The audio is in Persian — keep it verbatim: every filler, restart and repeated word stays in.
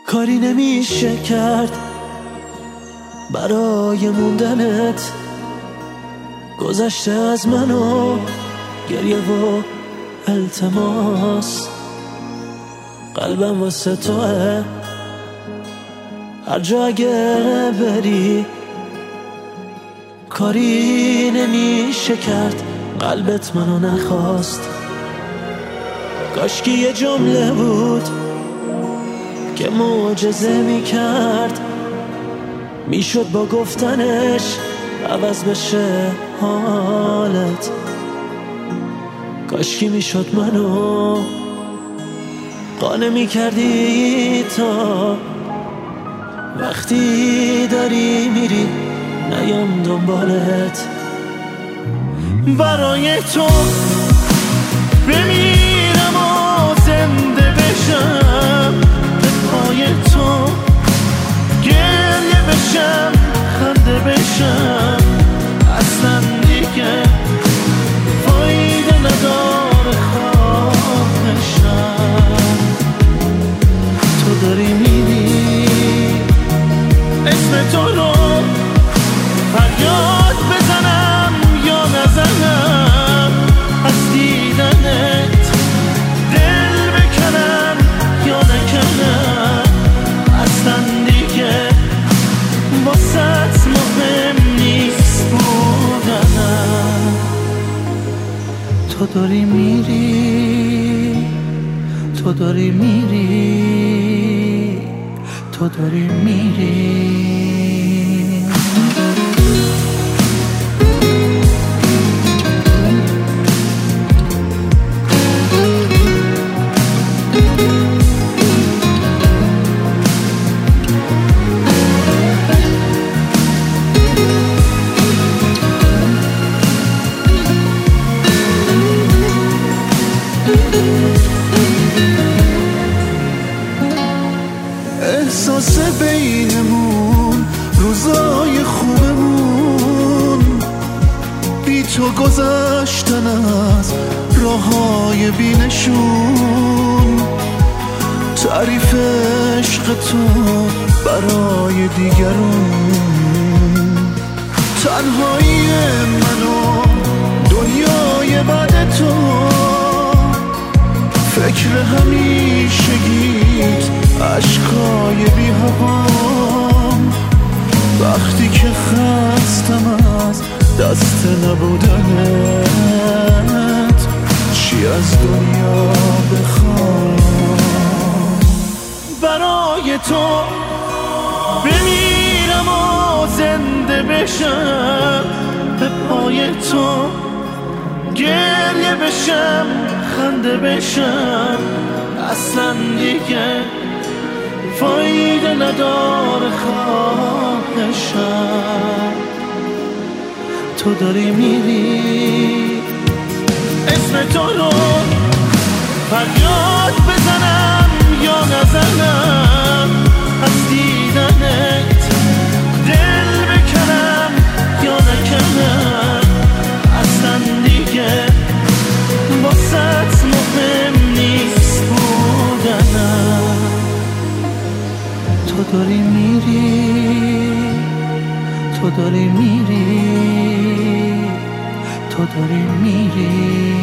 کاری نمیشه کرد برای موندنت، گذشته از من و گریه و التماس. قلبم واسه توه، هر جا اگه بری کاری نمیشه کرد، قلبت منو نخواست. کاشکی یه جمله بود که معجزه میکرد، میشد با گفتنش عوض بشه حالت. کاشکی میشد منو قانع میکردی تا وقتی داری میری نیام دنبالت. برای تو بمیرم و زنده بشم، به پای تو گریه بشم خنده بشم، اصلا دیگه فایده نداره خواهشم. تو داری میری اسم تو رو فریاد بزنم یا نزنم، از دیدنت دل بکنم یا نکنم، اصلا دیگه واسط مهم نیست بودنم. تو داری میری، تو داری میری، تو داری میری. احساس بینمون روزای خوبمون، بی تو گذشتن از راههای بینشون، تعریف عشق تو برای دیگرون، تنهایی منو دنیای بعد تو، فکر همیشگیت عشقای بی هوام، وقتی که خستم از دست نبودنت، چی از دنیا بخوام. برای تو بمیرم و زنده بشم، به پای تو گریه بشم خنده بشم، اصلا دیگه فایده نداره خواهشم. تو داری میری اسم تو رو فریاد بزنم یا نزنم، از دیدنت دل بکنم یا نکنم، اصلا دیگه واسط مهم نیست بودنم. تو داری میری، تو داری میری، تو داری میری.